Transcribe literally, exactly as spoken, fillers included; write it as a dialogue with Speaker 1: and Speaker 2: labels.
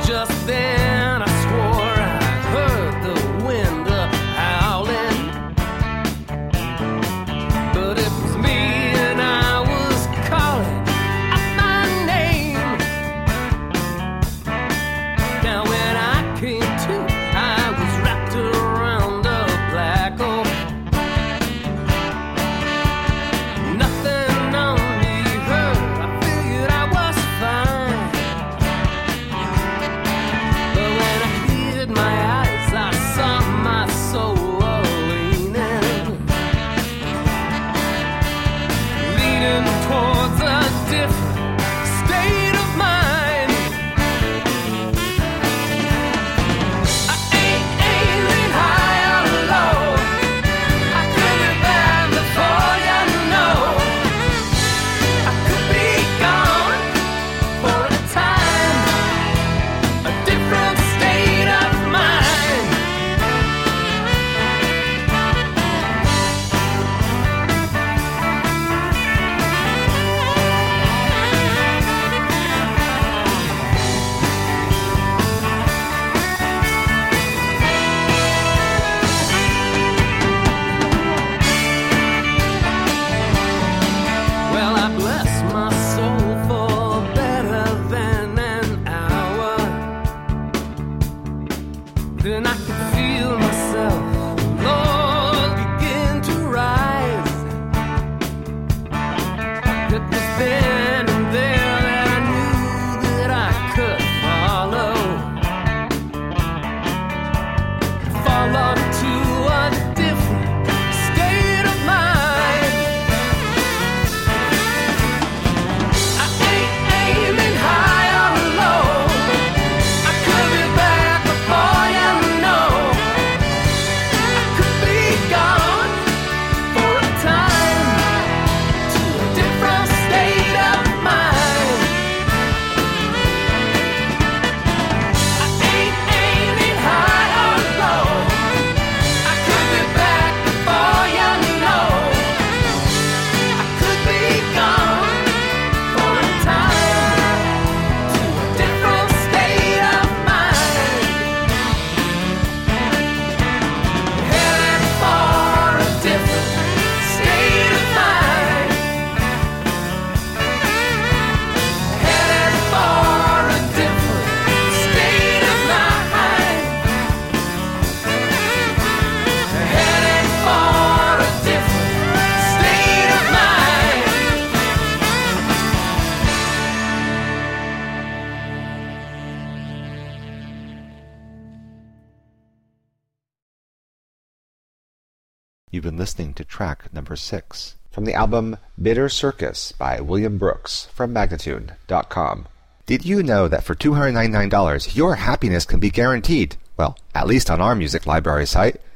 Speaker 1: You've been listening to track number six from the album Bitter Circus by William Brooks from Magnatune dot com. Did you know that for two hundred ninety-nine dollars your happiness can be guaranteed? Well, at least on our music library site.